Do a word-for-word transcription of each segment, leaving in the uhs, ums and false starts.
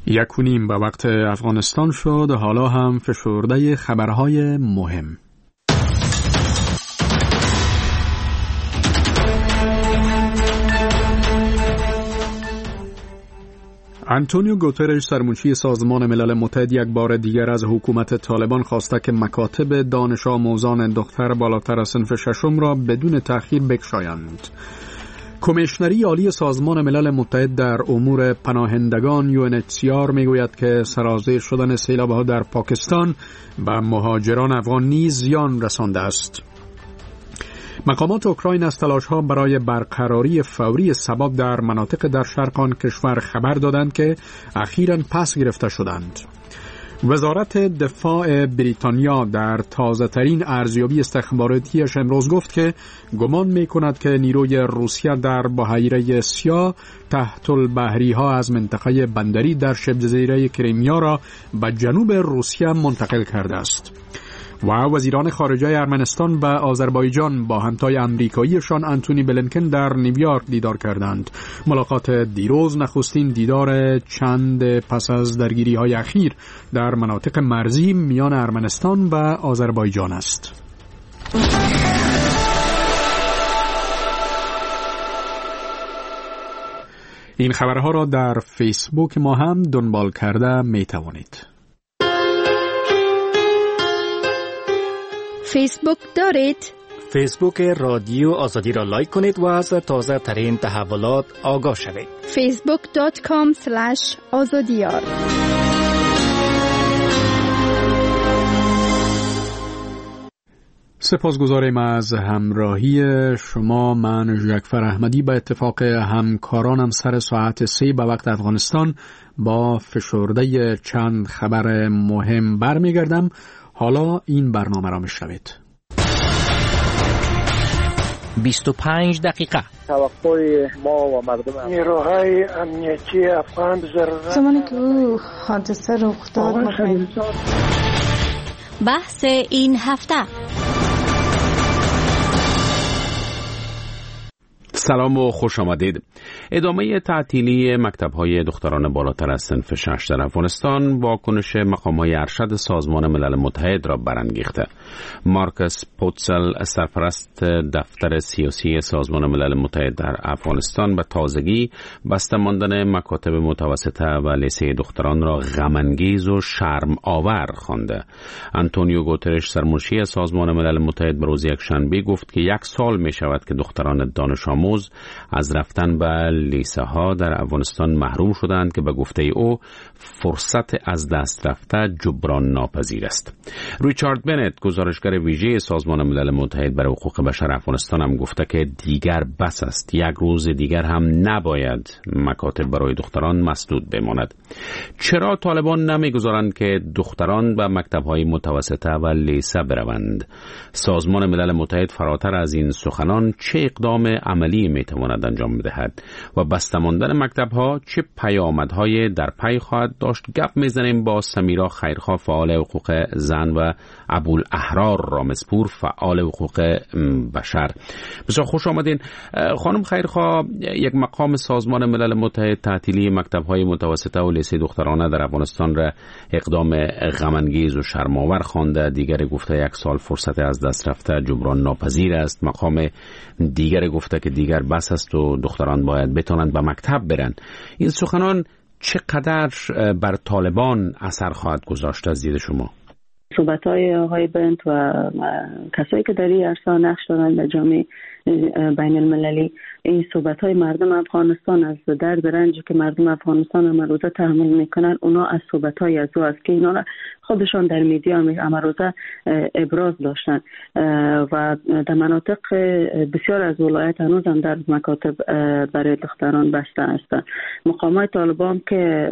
یک و نیم به وقت افغانستان شد. حالا هم فشرده خبرهای مهم. آنتونیو گوترش سرمنشی سازمان ملل متحد یک بار دیگر از حکومت طالبان خواسته که مکاتب دانش آموزان دختر بالاتر از صنف ششم را بدون تأخیر بگشایند. کمیشنری عالی سازمان ملل متحد در امور پناهندگان یو ان اچ سی آر میگوید که سرازیر شدن سیلاب‌ها در پاکستان به مهاجران افغان نیز زیان رسانده است. مقامات اوکراین از تلاش‌ها برای برقراری فوری ثبات در مناطق در شرق آن کشور خبر دادند که اخیراً پس گرفته شدند. وزارت دفاع بریتانیا در تازه‌ترین ارزیابی استخباراتیش امروز گفت که گمان می‌کند که نیروی روسیه در بحیره سیاه تحت البحری‌ها از منطقه بندری در شبه جزیره کریمیا را به جنوب روسیه منتقل کرده است. و وزیران خارجه ارمنستان و آذربایجان با همتای امریکاییشان آنتونی بلینکن در نیویورک دیدار کردند. ملاقات دیروز نخستین دیدار چند پس از درگیری‌های اخیر در مناطق مرزی میان ارمنستان و آذربایجان است. این خبرها را در فیسبوک ما هم دنبال کرده می توانید. فیسبوک دارید؟ فیسبوک رادیو آزادی را لایک کنید و از تازه ترین تحولات آگاه شوید. فیسبوک دات کام اسلش آزادیار. سپاسگزاریم از همراهی شما. من ژکفر احمدی به اتفاق همکارانم سر ساعت سه به وقت افغانستان با فشرده چند خبر مهم برمیگردم. حالا این برنامه را میشنوید. بیست و پنج دقیقه توقع ما و مردم نیروهای امنیتی افغان ضرورت زمانی که او حادثه رخ داد بحث این هفته. سلام و خوش آمدید. ادامه تعطیلی مکتب‌های دختران بالاتر از صنف شش در افغانستان واکنش مقام‌های ارشد سازمان ملل متحد را برانگیخته. مارکس پوتسل سرپرست دفتر سیاسی سازمان ملل متحد در افغانستان به تازگی بسته ماندن مکاتب متوسطه و لیسه دختران را غم‌انگیز و شرم آور خوانده. آنتونیو گوترش سرمنشی سازمان ملل متحد به روز یکشنبه گفت که یک سال می شود که دختران دانش آموز از رفتن به لیسه ها در افغانستان محروم شدند که به گفته او فرصت از دست رفته جبران ناپذیر است. ریچارد بنت گزارشگر ویژه سازمان ملل متحد برای حقوق بشر افغانستان هم گفته که دیگر بس است، یک روز دیگر هم نباید مکاتب برای دختران مسدود بماند. چرا طالبان نمیگذارند که دختران به مکتب‌های متوسطه و لیسه بروند؟ سازمان ملل متحد فراتر از این سخنان چه اقدام عملی میتواند انجام بدهد و بسته ماندن مکتب‌ها چه پیامدهای در پی خواهد داشت؟ گپ میزنیم با سمیرا خیرخواه، فعال حقوق زن، و ابوالاحرار رامزپور، فعال حقوق بشر. بسیار خوش آمدین. خانم خیرخواه، یک مقام سازمان ملل متحد تعطیلی مکتب‌های متوسطه و لیسه دخترانه در افغانستان را اقدام غم‌انگیز و شرم‌آور خوانده. دیگر گفته یک سال فرصت از دست رفته جبران ناپذیر است. مقام دیگر گفته که دیگر بس است و دختران باید بتوانند به مکتب برن. این سخنان چقدر بر طالبان اثر خواهد گذاشت از دید شما؟ صحبت‌های آقای بنت و کسایی که در این عرصه نقش دارن در جامعه بین المللی، این صحبت‌های مردم افغانستان از درد رنجی که مردم افغانستان امروزه تحمل میکنن، اونا از صحبت‌های از او است که اینا خودشان در میدیا امروزه ابراز داشتن و در مناطق بسیار از ولایت هنوز هم در مکاتب برای دختران بسته هستند. مقامات طالبان که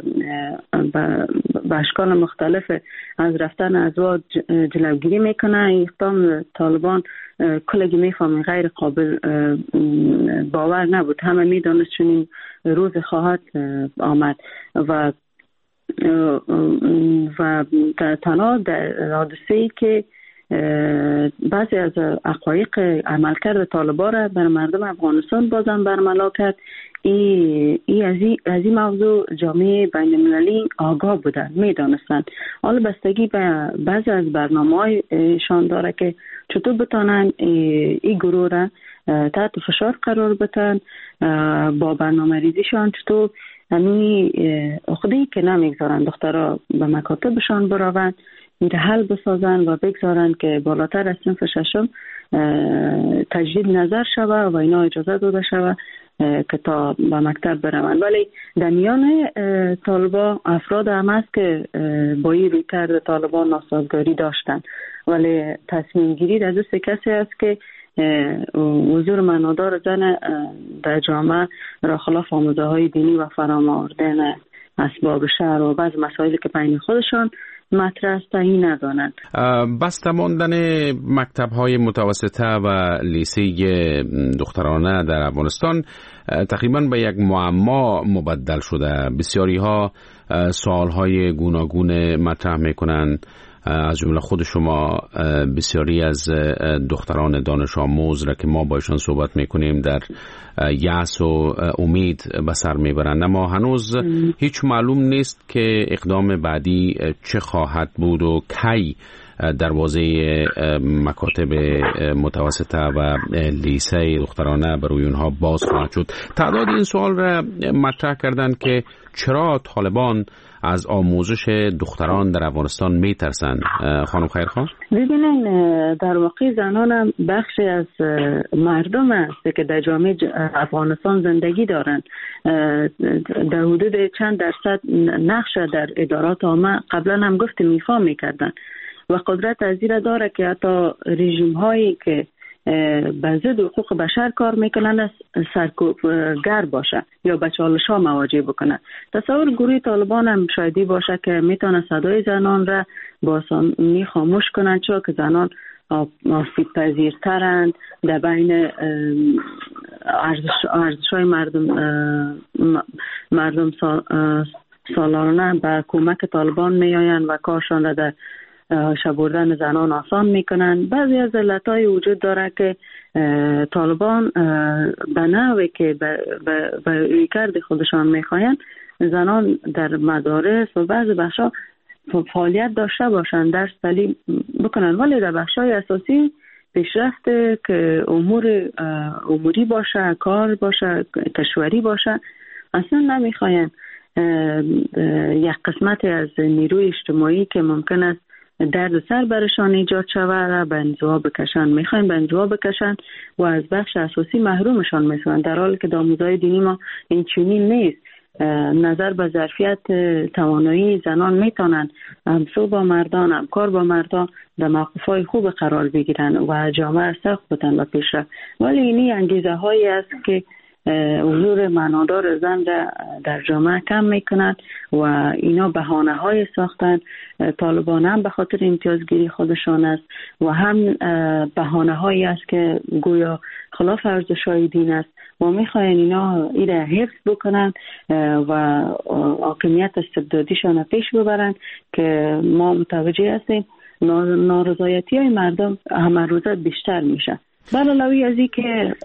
به اشکال مختلف از رفتن ازواج جلوگیری میکنه، این اقدام طالبان کلگی میفهمه غیر قابل باور نبود. همه میدانست چنین روز خواهد آمد و و تنها در حادثه‌ای که بعضی از حقایق عملکرد طالبان را بر مردم افغانستان بازم برملا کرد. ای, ای از, ای از این موضوع جامعه بین المللی آگاه بودن، میدانستند. حالا بستگی به بعضی از برنامه‌هایشان داره که چطور بتانن ای, ای گروه را تحت فشار قرار بدن، با برنامه ریزیشان چطور همین عقده‌ای که نمیگذارن دخترها به مکاتبشان بروند میره حل بسازن و بگذارن که بالاتر از صنف ششم تجدید نظر شوه و اینا اجازه داده شوه که تا به مکتب برون. ولی در میان طالبان افراد هم هست که با این روی کرد طالبان ناسازگاری داشتن، ولی تصمیم گیری از دست کسی است که حضور معنادار زن در جامعه را خلاف آموزه های دینی و فراماوردن اسباب شهر و بعض مسائلی که بین خودشان مطرح است این ندانند. بسته ماندن مکتب های متوسطه و لیسه دخترانه در افغانستان تقریبا به یک معما مبدل شده. بسیاری ها سوال های گوناگون مطرح میکنند، از جمله خود شما بسیاری از دختران دانش آموز را که ما با ایشان صحبت میکنیم در یأس و امید به سر میبرند، اما هنوز هیچ معلوم نیست که اقدام بعدی چه خواهد بود و کی دروازه مکاتب متوسطه و لیسه دخترانه برای اونها باز خواهد شد. تعداد این سوال را مطرح کردند که چرا طالبان از آموزش دختران در افغانستان میترسن. خانم خیرخواه، ببینین در واقع زنان هم بخشی از مردم است که در جامعه افغانستان زندگی دارند. در حدود چند درصد نقش در ادارات عامه قبلا هم گفتیم ایفا میکردن و قدرت از این داره که حتی رژیم هایی که به ضد حقوق بشر کار میکنن سرکوبگر باشه یا به چالش ها مواجه بکنن. تصور گروه طالبان هم شایدی باشه که میتونه صدای زنان را با آسانی خاموش کنن، چون که زنان آسیب پذیرترند در بین ارزش های مردم مردم سالانه به کمک طالبان میآیند و کارشان را در شبردن زنان آسان میکنن. بعضی از علتهای وجود داره که طالبان به نوعی که به رویکرد خودشان میخواین زنان در مدارس و بعضی بخشا فعالیت داشته باشن، درس تعلیم بکنن، ولی در بخشای اساسی پیشرفت که امور اموری باشه، کار باشه، کشوری باشه اصلا نمیخواین. یک قسمت از نیروی اجتماعی که ممکن است درد سر برشان ایجاد شود را به انزوا بکشن، میخواین به انزوا بکشن و از بخش اساسی محرومشان میسازن، در حالی که در آموزهای دینی ما این چنین نیست. نظر به ظرفیت توانایی زنان میتونن همسو با مردان، همکار با مردان در موقف‌های خوب قرار بگیرن و جامعه سخت بتن و پیشرفت. ولی اینی انگیزه هایی است که حضور معنادار زن در جامعه کم میکنند و اینا بهانه های ساختن. طالبان هم به خاطر امتیازگیری خودشان است و هم بهانه هایی است که گویا خلاف ارزش های دین است و میخواین اینا ایره حفظ بکنن و حاکمیت استبدادیشان پیش ببرن که ما متوجه هستیم نارضایتی های مردم همه روزه بیشتر میشه. علاوه از این که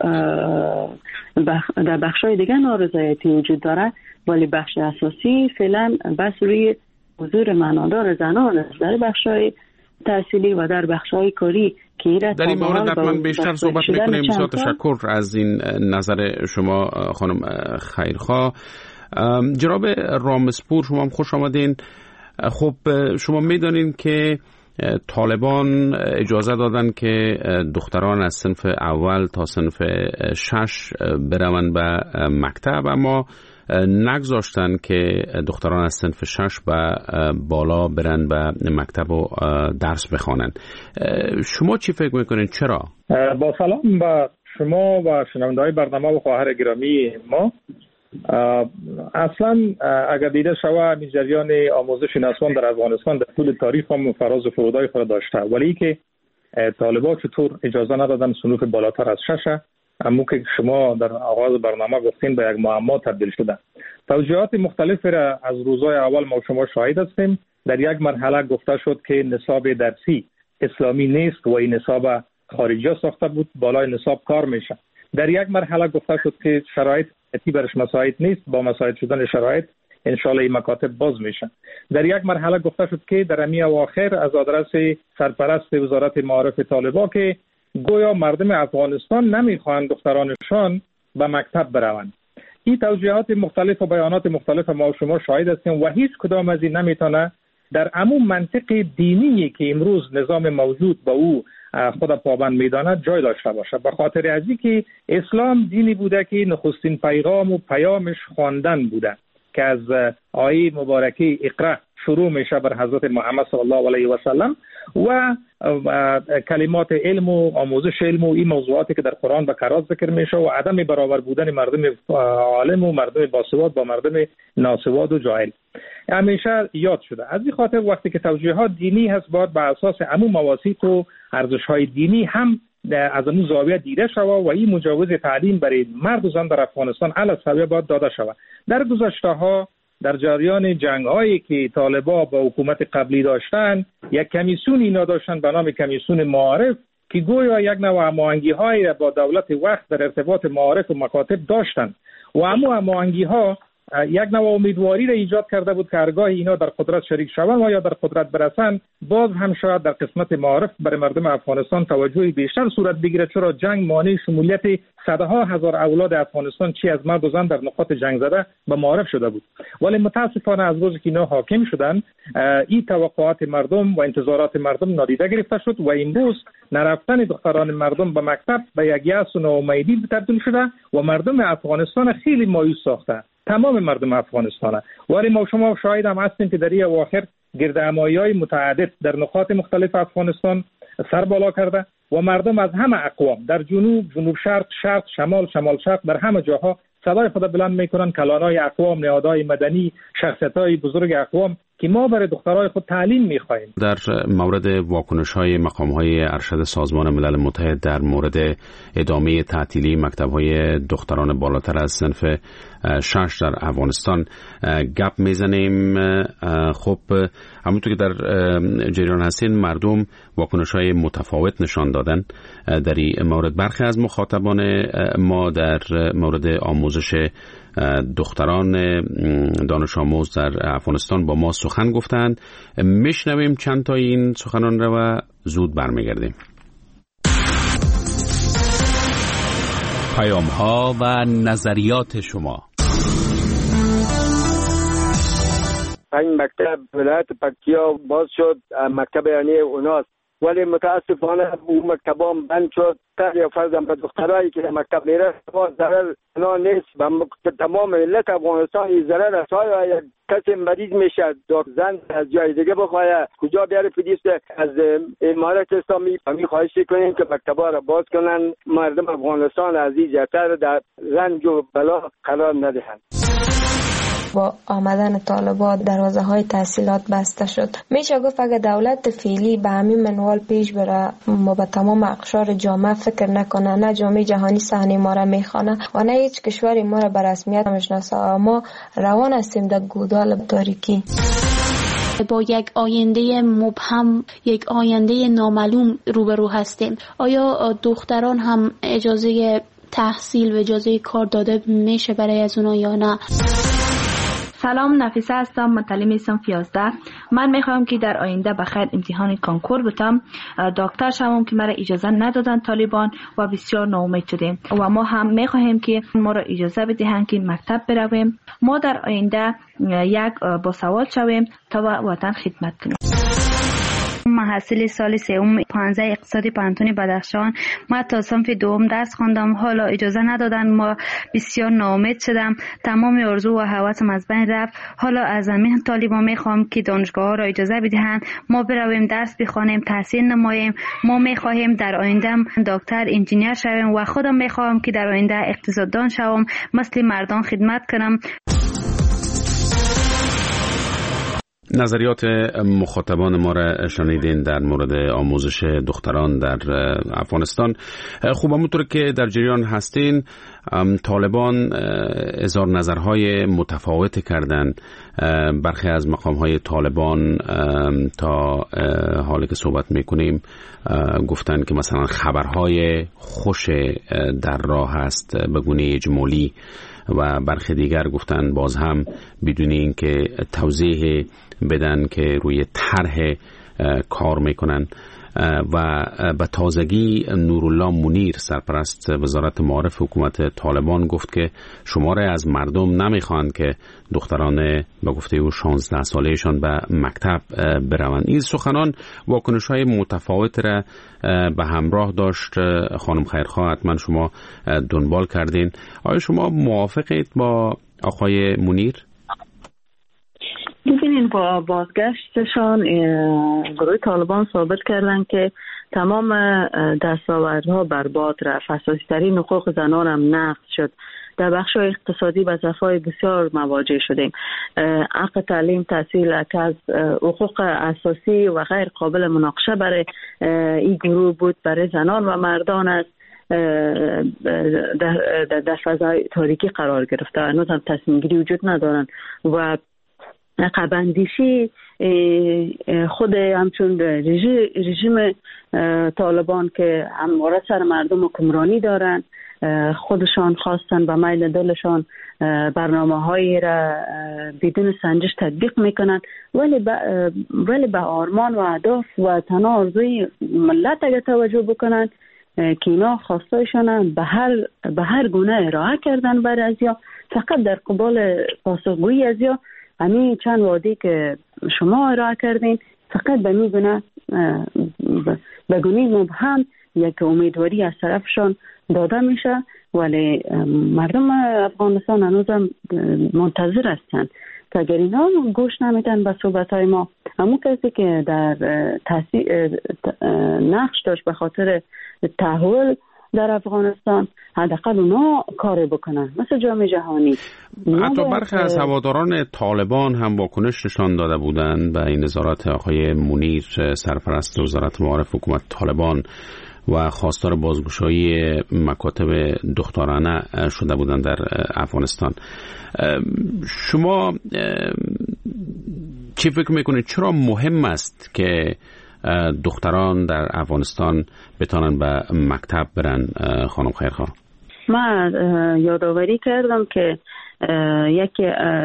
در بخشای دیگه نارضایتی وجود داره، ولی بخش اساسی فعلا بس روی حضور معنادار زنان است در بخشای تحصیلی و در بخشای کاری که در این مورد حتما بیشتر صحبت میکنیم. بسیار تشکر از این نظر شما خانم خیرخواه. جناب رامسپور، شما هم خوش آمدین. خب شما میدانین که طالبان اجازه دادن که دختران از صنف اول تا صنف شش بروند به مکتب، اما نگذاشتن که دختران از صنف شش به بالا برن به مکتب و درس بخوانن. شما چی فکر میکنین چرا؟ با سلام به شما و شنونده‌های برنامه و خواهر گرامی ما. اصلا اگر دیده شوه این جریان آموزش نسوان در افغانستان در طول تاریخ هم فراز و فرودهای خود داشته، ولی که طالبان چطور اجازه ندادن صنوف بالاتر از شش، همون که شما در آغاز برنامه گفتین به یک معما تبدیل شده. توجیهات مختلفی را از روزهای اول ما شما شاهد هستیم. در یک مرحله گفته شد که نصاب درسی اسلامی نیست و این نصاب خارجی ساخته بود، بالای نصاب کار میشه. در یک مرحله گفته شد که شرایط اتی برش مساعد نیست، با مساعد شدن شرایط انشالله این مکاتب باز میشن. در یک مرحله گفته شد که در امی اواخر از آدرس سرپرست وزارت معارف طالبان که گویا مردم افغانستان نمیخواهند دخترانشان به مکتب بروند. این توجیهات مختلف و بیانات مختلف ما و شما شاهد هستیم و هیچ کدام از این نمیتونه در عموم منطق دینی که امروز نظام موجود با او خود پابند میداند جای داشته باشه. به خاطر از اینکه اسلام دینی بوده که نخستین پیغام و پیامش خواندن بوده که از آیه مبارکه اقرا شروع میشه بر حضرت محمد صلی الله علیه و سلم و کلمات علم و آموزش علم و این موضوعاتی که در قرآن به کرات ذکر میشه و عدم برابر بودن مردم عالم و مردم باسواد با مردم ناسواد و جاهل همیشه یاد شده. از این خاطر وقتی که توجیهات دینی هست باید بر اساس عموم مواثیق و ارزش‌های دینی هم از اون زاویه دیده شود و این مجوز تعلیم برای مرد و زن در افغانستان علی السویه باید داده شود. در گذشته ها در جریان جنگ‌هایی که طالبان با حکومت قبلی داشتن یک کمیسیون اینا داشتن به نام کمیسیون معارف که گویا یک نوع هماهنگی‌های با دولت وقت در ارتباط معارف و مکاتب داشتن و اما هماهنگی‌ها یک نوع امیدواری را ایجاد کرده بود که هرگاه اینا در قدرت شریک شوند و یا در قدرت برسند باز هم شاید در قسمت معارف برای مردم افغانستان توجه بیشتر صورت بگیره، چرا جنگ مانع شمولیت صدها هزار اولاد افغانستان چی از مرد و زن در نقاط جنگ زده به معارف شده بود. ولی متاسفانه از روزی که اینا حاکم شدن این توقعات مردم و انتظارات مردم نادیده گرفته شد و امروز نرفتن دختران مردم به مکتب به یک یأس و ناامیدی تبدیل شده و مردم افغانستان خیلی مایوس ساخته، تمام مردم افغانستان. ولی ما شما شاهد هم هستیم که در این اواخر گردهمایی‌های متعدد در نقاط مختلف افغانستان سر بالا کرده و مردم از همه اقوام در جنوب، جنوب شرق، شرق، شمال، شمال شرق در همه جاها صدای خود بلند میکنن کلانای اقوام، نهادهای مدنی، شخصیت‌های بزرگ اقوام که ما برای دخترای خود تعلیم می‌خواهیم. در مورد واکنش‌های مقام‌های ارشد سازمان ملل متحد در مورد ادامه تعطیلی مکتب‌های دختران بالاتر از صنف شش در افغانستان گپ میزنیم. خب همونطور که در جریان هستین مردم واکنش‌های متفاوت نشان دادن در این مورد. برخی از مخاطبان ما در مورد آموزش دختران دانش آموز در افغانستان با ما سخن گفتند. میشنویم چند تا این سخنان را و زود برمیگردیم. پیام ها و نظریات شما. این مکتب ولایت پکتیا باز شد، مکتب یعنی اوناست، ولی متاسفانه اون مکتبا بند شد. یا فرضاً به دخترایی که مکتب میره ضرر نه نیست، به تمام ملت افغانستان این ضرر است. یا کسی مریض میشه زن از جای دیگه بخواه کجا بیاره پدیست از امارت اسلامی همین خواهش کنیم که مکتبا را باز کنن، مردم افغانستان از این جهتر در رنج و بلا قرار ندهند. با آمدن طالبان دروازه های تحصیلات بسته شد. میشه گفت اگه دولت فعلی به همین منوال پیش بره ما به تمام اقشار جامعه فکر نکنه، نه جامعه جهانی صحنه ما را میخوانه و نه هیچ کشوری ما را به رسمیت میشناسه، ما روان هستیم در گودال تاریکی با یک آینده مبهم، یک آینده نامعلوم روبرو هستیم. آیا دختران هم اجازه تحصیل و اجازه کار داده میشه برای از اونا یا نه؟ سلام، نفیسه هستم، متعلم صنف یازده. من میخوام که در آینده بخیر امتحان کانکور بتم، دکتر شوم که مرا اجازه ندادن طالبان و بسیار ناامید شدیم و ما هم میخواهیم که ما را اجازه بدهند که مکتب برویم، ما در آینده یک باسواد شویم تا وطن خدمت کنیم. محصل سال سوم پانزده اقتصادی پانتون بدخشان. ما تا صنف دوم درس خواندم، حالا اجازه ندادن، ما بسیار ناامید شدم، تمام آرزو و هوسم از بین رفت. حالا از همین طالبان میخوام که دانشگاه ها را اجازه بدهند ما برویم درس بخوانیم، تحصیل نماییم. ما میخواهیم در آینده دکتر، انجینیر شویم و خودم میخوام که در آینده اقتصاددان شوم، مثل مردان خدمت کنم. نظریات مخاطبان ما را شنیدین در مورد آموزش دختران در افغانستان. خوب همونطور که در جریان هستین، طالبان اظهار نظرهای متفاوت کردن. برخی از مقامهای طالبان تا حالی که صحبت میکنیم گفتن که مثلا خبرهای خوش در راه هست به گونه اجمالی، و برخی دیگر گفتن باز هم بدون اینکه توضیح بدن که روی طرح کار میکنن. و به تازگی نورالله منیر، سرپرست وزارت معارف حکومت طالبان، گفت که شماره از مردم نمیخوان که دختران به گفته او شانزده سالهشان به مکتب بروند. این سخنان واکنش‌های متفاوت را به همراه داشت. خانم خیرخواه، حتما شما دنبال کردین. آیا شما موافقید با آقای منیر؟ ببینین با بازگشتشان گروه طالبان ثابت کردن که تمام دستاوردها برباد رفت. اساسی ترین حقوق زنان هم نقض شد. در بخش اقتصادی به ضعف‌های بسیار مواجه شدیم. حق تعلیم، تحصیل از حقوق اساسی و غیر قابل مناقشه برای این گروه بود، برای زنان و مردان است. در, در فضای تاریکی قرار گرفته. هنوز هم تصمیم گیری وجود ندارن و عقب‌اندیشی خود همچون رژیم طالبان که همواره سر مردم حکمرانی دارن، خودشان خواستن به میل دلشان برنامه هایی را بدون سنجش تطبیق میکنن، ولی به ولی به آرمان و اهداف و تنها آرزوی ملت اگه توجه بکنن که اینا خواستایشان به هر به هر گونه ارائه کردن بر ازیا، فقط در قبال پاسخگویی ازیا همین چند وعده که شما ارائه کردین فقط به میگونه به گونه مبهم یک امیدواری از طرفشان داده میشه، ولی مردم افغانستان هنوزم منتظر هستند که اگر اینا گوش نمیدن به صحبتهای ما، همون کسی که در تحصیل نقش داشت به خاطر تحول در افغانستان، حداقل اونا کار بکنن مثل جامعه جهانی. حتی برخی از هواداران طالبان هم واکنش نشان داده بودند به این نظارت آقای منیر، سرپرست وزارت معارف حکومت طالبان، و خواستار بازگشایی مکاتب دخترانه شده بودند در افغانستان. شما چی فکر میکنید چرا مهم است که دختران در افغانستان بتانن به مکتب برن؟ خانم خیرخواه، من یادآوری کردم که یکی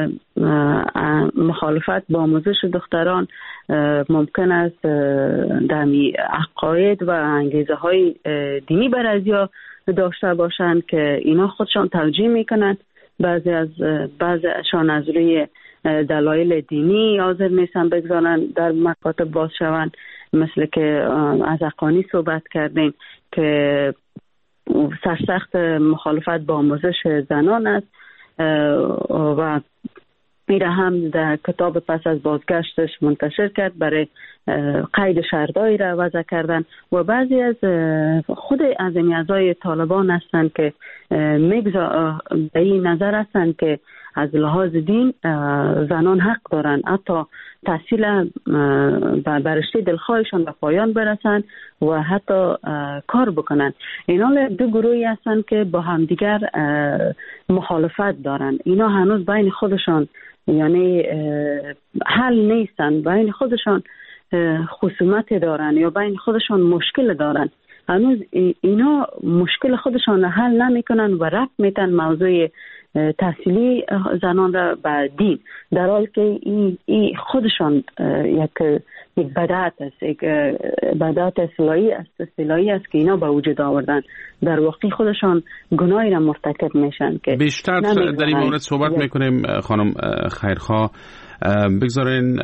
مخالفت با آموزش دختران ممکن است در عقاید و انگیزه های دینی بر ازیا داشته باشند که اینا خودشان توجیه میکنند. بعضی از بعضیشان از روی دلایل دینی حاضر نیستن بگذارن در مکاتب باز شوند، مثل که از حقانی صحبت کردیم که سرسخت مخالفت با آموزش زنان است و میره هم در کتاب پس از بازگشتش منتشر کرد برای قید شرطایی را وضع کردن. و بعضی از خود از اعضای طالبان هستند که میگذار به این نظر هستند که از لحاظ دین زنان حق دارن حتی تحصیل برشته دلخواهشان به پایان برسن و حتی کار بکنن. اینا دو گروهی هستن که با همدیگر مخالفت دارن. اینا هنوز بین خودشان یعنی حل نیستن، بین خودشان خصومت دارن یا بین خودشان مشکل دارن. هنوز اینا مشکل خودشان حل نمیکنن و رفت میتن موضوع تحصیلی زنان را به دین، در حال که این ای خودشان یک یک بدعت است، یک بدعت اصلاحی است اصلاحی است که اینا به وجود آوردن. در واقع خودشان گناهی را مرتکب میشن که بیشتر در این مورد صحبت میکنیم. خانم خیرخواه، بگذارین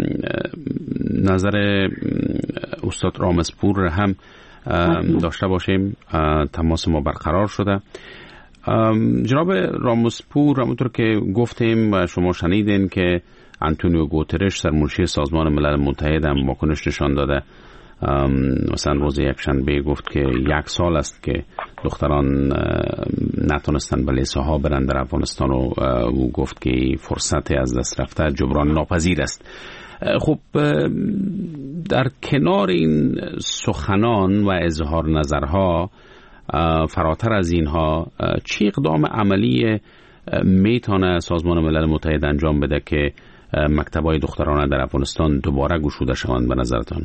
نظر استاد رامزپور هم داشته باشیم. تماس ما برقرار شده. جناب رامزپور، همونطور که گفتیم و شما شنیدین که آنتونیو گوترش، سرمنشی سازمان ملل متحد، هم واکنش نشان داده. مثلا روز یک شنبه گفت که یک سال است که دختران نتونستن به لیسه ها برن در افغانستان و او گفت که فرصت از دست رفته جبران ناپذیر است. خب در کنار این سخنان و اظهار نظرها، فراتر از اینها چه اقدام عملی میتونه سازمان ملل متحد انجام بده که مکتب‌های دخترانه در افغانستان دوباره گشوده شوند به نظرتان؟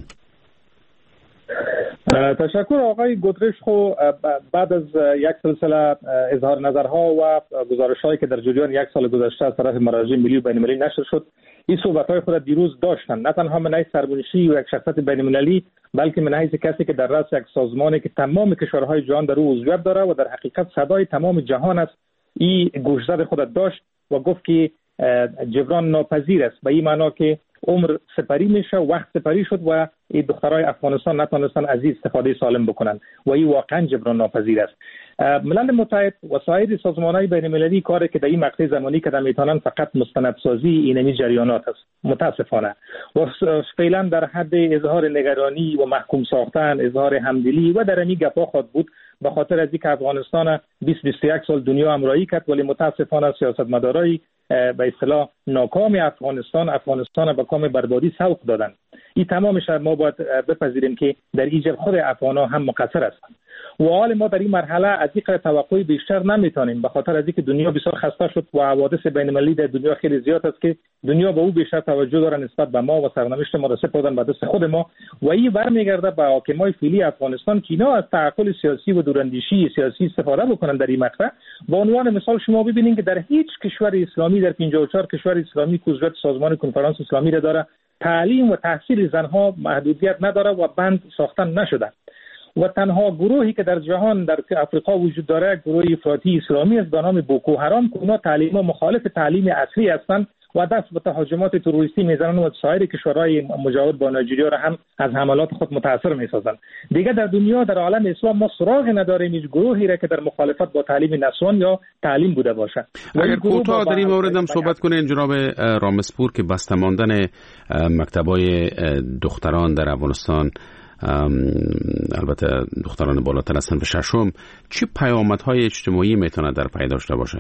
تشکر آقای گوترش. خو بعد از یک سلسله اظهار نظرها و گزارش‌هایی که در جریان یک سال گذشته از طرف مراجع ملی و بین‌المللی نشر شد، این صحبت‌های خود دیروز داشتن، نه تنها من حیث سربونشی و یک شخصیت بین‌المللی، بلکه من حیث کسی که در رأس یک سازمانی که تمام کشورهای جهان در او عضویت داره و در حقیقت صدای تمام جهان است، این گوشزد خود داشت و گفت که جبران ناپذیر است، به این معنا که عمر سپری میشه، وقت سپری شد و این دخترای افغانستان نتونستن از این استفاده سالم بکنن و این واقعا جبران ناپذیر است. ملل متحد و سایر سازمان‌های بین‌المللی کاری که در این مقطع زمانی که میتونن فقط مستندسازی اینمی جریانات است، متاسفانه، و فعلا در حد اظهار نگرانی و محکوم ساختن، اظهار همدلی و در این گپا خود بود، به خاطر از اینکه افغانستان بیست بیست و یک سال دنیا همراهی کرد، ولی متاسفانه سیاستمدارای به اصطلاح ناکام افغانستان افغانستان به کام بربادی سوق دادن. این تمامش ما باید بپذیریم که در ایجاب خود افغان‌ها هم مقصر هستند و حال ما در این مرحله از این توقع بیشتر نمیتونیم، به خاطر از اینکه دنیا بسیار خسته شد و حوادث بین‌المللی در دنیا خیلی زیاد است که دنیا به او بیشتر توجه داره نسبت به ما و سرنوشت ما را سپردن به دست خود ما و این برمیگرده به حاکمای فعلی افغانستان که اینا از تعقل سیاسی و دوراندیشی سیاسی استفاده بکنن. در این مقطع به عنوان مثال شما ببینید که در هیچ کشور اسلامی، در پنجاه و چهار کشور اسلامی که عضویت سازمان کنفرانس اسلامی را داره، تعلیم و تحصیل زنها محدودیت نداره و بند ساختن نشده و تنها گروهی که در جهان در افریقا وجود داره گروه افراطی اسلامی است به نام بوکو حرام که اونا تعلیم مخالف تعلیم اصلی هستند و دست به تهاجمات تروریستی میزنن و سایر کشورهای مجاور با نایجریا را هم از حملات خود متاثر میسازن. دیگه در دنیا در عالم اسلام ما سراغ نداریم هیچ گروهی را که در مخالفت با تعلیم نسوان یا تعلیم بوده باشه. اگر کوتاه در این مورد هم صحبت کنین جناب رامسپور که بسته ماندن مکتبای دختران در افغانستان، البته دختران بالاتر از صنف ششم، چه پیامدهای اجتماعی میتونه در پی داشته باشه؟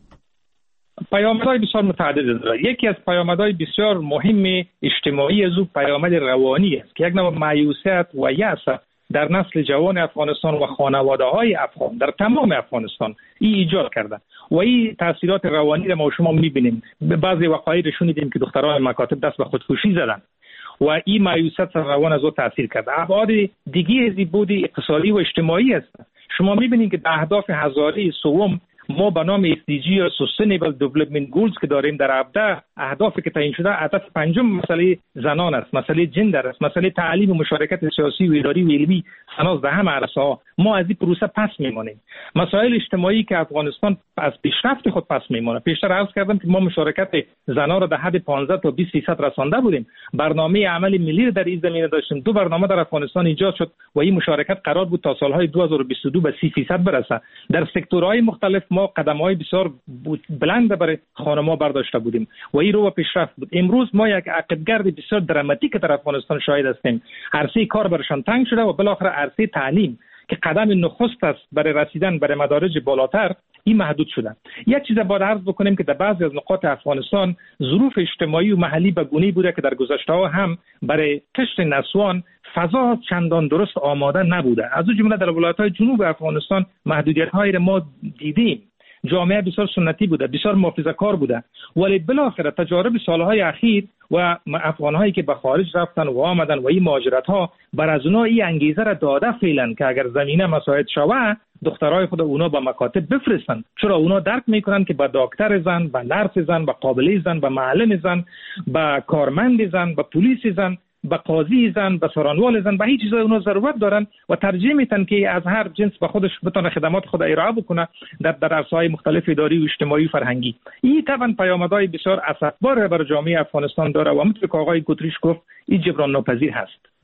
پیامدهای بسیار متعدد داره. یکی از پیامدهای بسیار مهم اجتماعی از او پیامد روانی است که یک نوع مایوسیت و یأس در نسل جوان افغانستان و خانواده‌های افغان در تمام افغانستان این ایجاد کرده و این تاثیرات روانی را ما شما می‌بینیم. بعضی وقایع رو شنیدیم که دختران مکاتب دست به خودکشی زدن و این مایوسیت روان از او تاثیر کرده. ابعاد دیگه از بود اقتصادی و اجتماعی است. شما می‌بینید که اهداف هزاره سوم ما به نام اس دی جی یا Sustainable Development Goals که داریم در هفده اهدافی که تعیین شده، هدف پنجم مسئله زنان است، مسئله جندر است، مسئله تعلیم و مشارکت سیاسی و اداری و علمی سناز در همه عرصه‌ها. ما از این پروسه پس میمانیم. مسائل اجتماعی که افغانستان از پیشرفت خود پس میمونه. پیشتر عرض کردم که ما مشارکت زنان را در حد پانزده تا بیست درصد رسانده بودیم. برنامه عمل ملی در این زمینه داشتیم. دو برنامه در افغانستان ایجاد شد و این مشارکت قرار بود تا سالهای دو هزار و بیست و دو به سی درصد برسه. در سکتورهای مختلف ما قدم‌های بسیار بلند برای خانم‌ها برداشته بودیم و این رو به پیشرفت بود. امروز ما یک عقب‌گرد بسیار دراماتیک در افغانستان شاهد هستیم. عرصه کار برشان تنگ شده و بالاخره عرصه تعلیم که قدم نخست است برای رسیدن برای مدارج بالاتر این محدود شده. یک چیز باید عرض بکنیم که در بعضی از نقاط افغانستان ظروف اجتماعی و محلی به گونه‌ای بوده که در گذشته‌ها هم برای کشت نسوان فضا چندان درست آماده نبوده. از اون جمله در ولایت‌های جنوب افغانستان محدودیت‌هایی را ما دیدیم. جامعه بسیار سنتی بوده، بسیار محافظه‌کار بوده، ولی بالاخره تجارب سالهای اخیر و افغان‌هایی که به خارج رفتن و آمدن و این مهاجرت‌ها بر از اونها این انگیزه را داده فعلا که اگر زمینه مساعد شود دخترای خود اونا به مکاتب بفرستن، چرا اونا درک میکنن که با دکتر زن، با نرس زن، با قابله زن، با معلم زن، با کارمند زن، با پلیس زن، با قاضی زن، با سرانوال زن، به هیچ چیزای اونا ضرورت دارن و ترجیح میتن که از هر جنس به خودش بتونه خدمات خود ارائه بکنه در در عرصه‌های مختلف اداری و اجتماعی و فرهنگی. این طبعا پیامدهای بسیار اسفبار بر جامعه افغانستان داره و همونطور که آقای گوتریش گفت این جبران ناپذیر هست.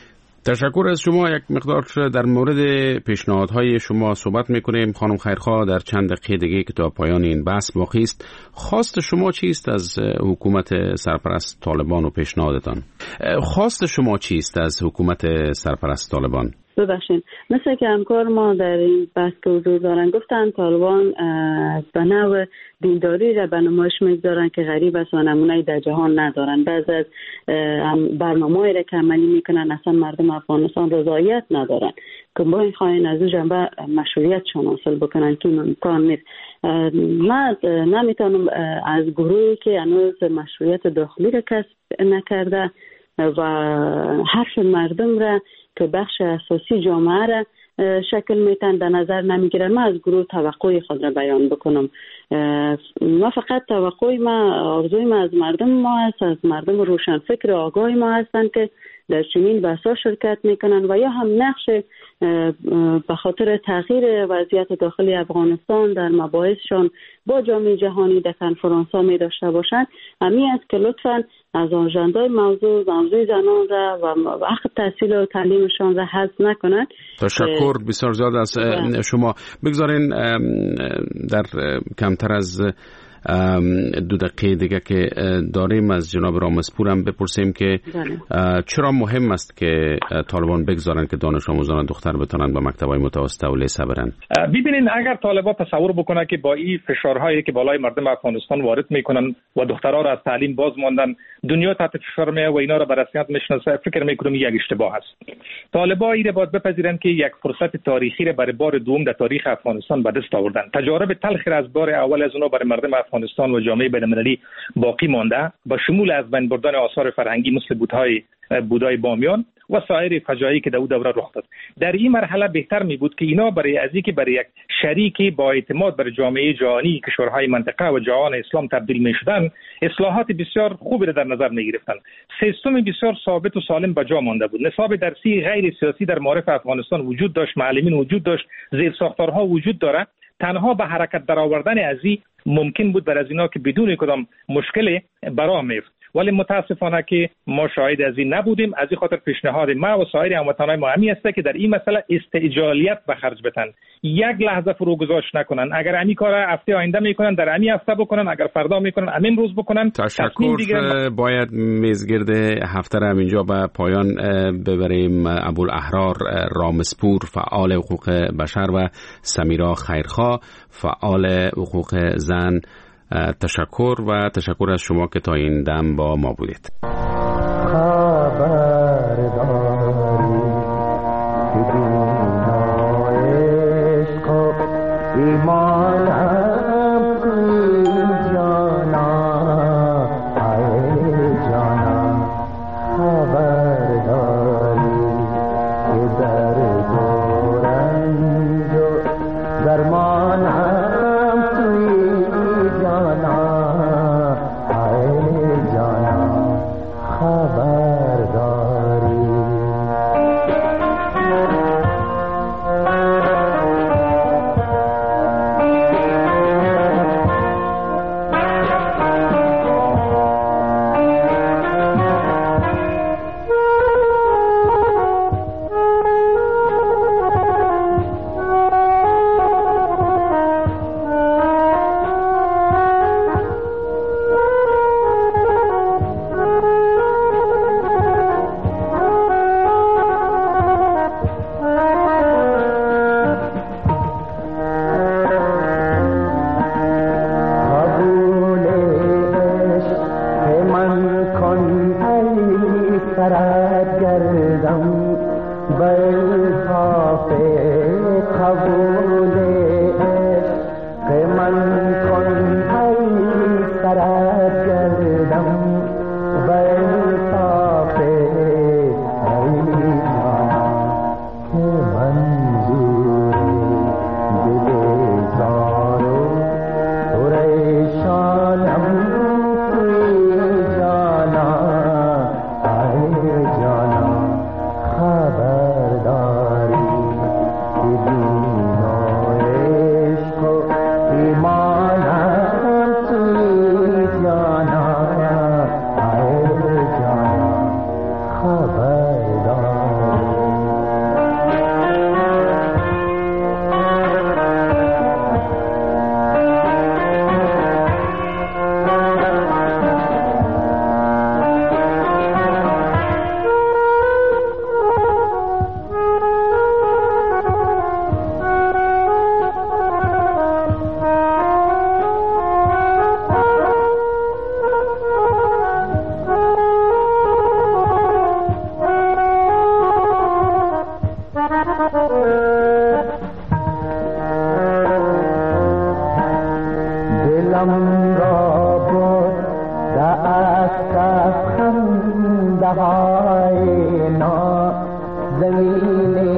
تشکر از شما. یک مقدار در مورد پیشنهادهای شما صحبت میکنیم خانم خیرخواه در چند دقیقه دیگه که تا پایان این بحث باقی است. خواست شما چیست از حکومت سرپرست طالبان و پیشنهادتان؟ خواست شما چیست از حکومت سرپرست طالبان؟ ببخشید، مثل که همکار ما در این بحث که حضور دارن گفتن طالبان به نوع دینداری را به نمایش میگذارن که غریب است و نمونه‌ای در جهان ندارن. بعض از برنامه‌ای را که عملی میکنن اصلا مردم افغانستان رضایت ندارن که با این خواهین از او جنبه مشروعیتشان حاصل بکنن که امکان نیست. من نمیتونم از گروهی که هنوز مشروعیت داخلی را کسب نکرده و حرف مردم را که بخش اساسی جامعه را شکل میتن در نظر نمیگیرن، من از گروه توقعی خود را بیان بکنم. ما فقط توقعی ما، آرزوی ما از مردم ما هست، از مردم روشنفکر آگاه ما هستند که در چنین بحث‌ها شرکت میکنن و یا هم نقش به خاطر تغییر وضعیت داخلی افغانستان در مباحثشان با جامعه جهانی در کنفرانس‌ها می داشته باشند. همین است که لطفاً از آژاندای موضوع موضوع زنان را و وقت تحصیل و تعلیمشان را حذف نکنند. تشکر بسیار زیاد از شما. بگذارین در کمتر از دو دقیقه دیگه که داریم از جناب رامسپور هم بپرسیم که چرا مهم است که طالبان بگذارن که دانش آموزان دختر بتونن به مکتب‌های متوسطه و لیسه برن؟ ببینین، اگر طالبان تصور بکنه که با این فشارهایی که بالای مردم افغانستان وارد میکنن و دخترها را از تعلیم باز ماندن، دنیا تحت فشار میه و اینا را به رسمیت میشناسه، فکر میکنم یک اشتباه است. طالبان ایره باید بپذیرن که یک فرصت تاریخی را برای بار دوم در تاریخ افغانستان به دست آوردن. تجارب تلخی از بار اول از اونها برای مردم افغانستان و جامعه بین‌المللی باقی مانده، با شمول از بین بردن آثار فرهنگی مثل بودهای بودای بامیان و سایر فجایعی که در اون دوره رخ داد. در این مرحله بهتر می بود که اینا برای از اینکه برای یک شریکی با اعتماد بر جامعه جهانی کشورهای منطقه و جهان اسلام تبدیل می شدن، اصلاحات بسیار خوبی را در نظر می گرفتن. سیستم بسیار ثابت و سالم به جا مانده بود. نصاب درسی غیر سیاسی در معارف افغانستان وجود داشت، معلمین وجود داشت، زیرساختارها وجود داره. تنها به حرکت درآوردن از این ممکن بود بر از اینا که بدون کدام مشکلی برآ میفت. ولی متاسفانه که ما شاهد از این نبودیم. از این خاطر پیشنهاد ما و سایر هموطنان ما همین است که در این مسئله استعجالیت به خرج بدن، یک لحظه فروگذاشت نکنن. اگر همین کار هفته آینده میکنن در همین هفته بکنن، اگر فردا میکنن همین روز بکنن. تشکر. باید میزگرد هفته را اینجا به پایان ببریم. ابوالاحرار رامسپور فعال حقوق بشر و سمیرا خیرخواه فعال حقوق زن، تشکر و تشکر از شما که تا این دم با ما بودید. ایمان مست از خنده های نازنین